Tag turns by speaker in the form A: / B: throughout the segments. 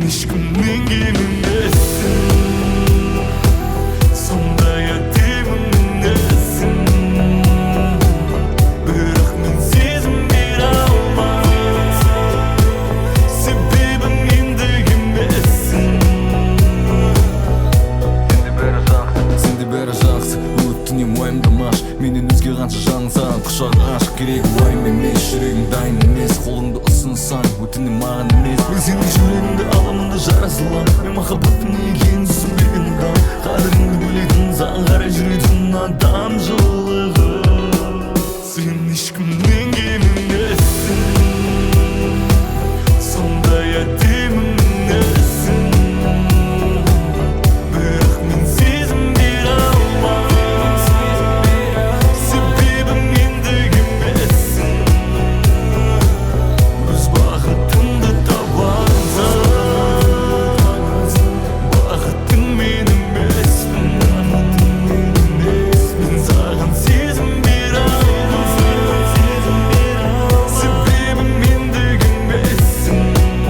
A: ешкімнен кем емессің, сондай әдемі мінезің. Бірақ мен сезім бере алмаймын, себебі мендік емессің.
B: Сенде бәрі жақсы, өтінем уайымдамашы. Менен өзге қанша жаның саған құшақ ашық. Керегі уайым емес, жүрегің дайын емес. Қолыңды ұсынсаң, өтінем маған емес.
A: Мен сенің жүрегіңді аламын да жарасылам. Мен махаббаттың не екенін түсінбеген адам. Қадіріңді білетін, саған қарай жүретін адам жылығы. Сен ешкімнен кем емессің, сондай әдемі мінезің. Бірақ мен сезім бере алмаймын, себебі мендік емессің. Өз бақытыңды табарсың, бақытың мен емеспін. Мен саған сезім бере алмаймын, себебі мендік емессің.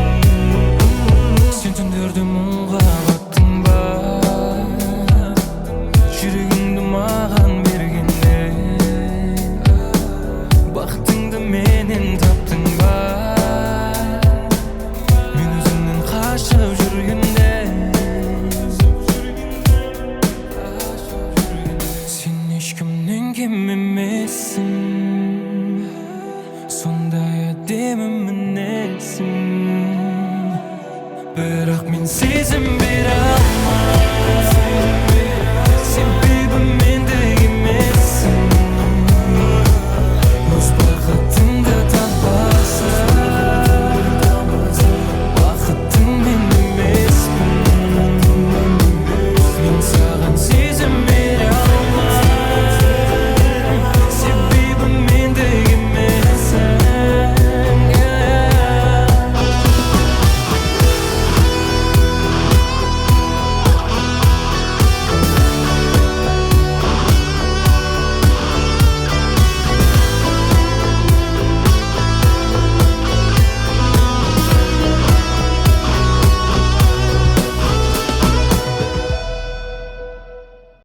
C: Сен түндерде мұңға баттың ба, жүрегіңді маған бергенде. Бақытыңды менен таптың ба, мен өзімнен қашып жүргенде. Сен ешкімнен кем емессің, сондай әдемі мінезің. Бірақ мен сезім бере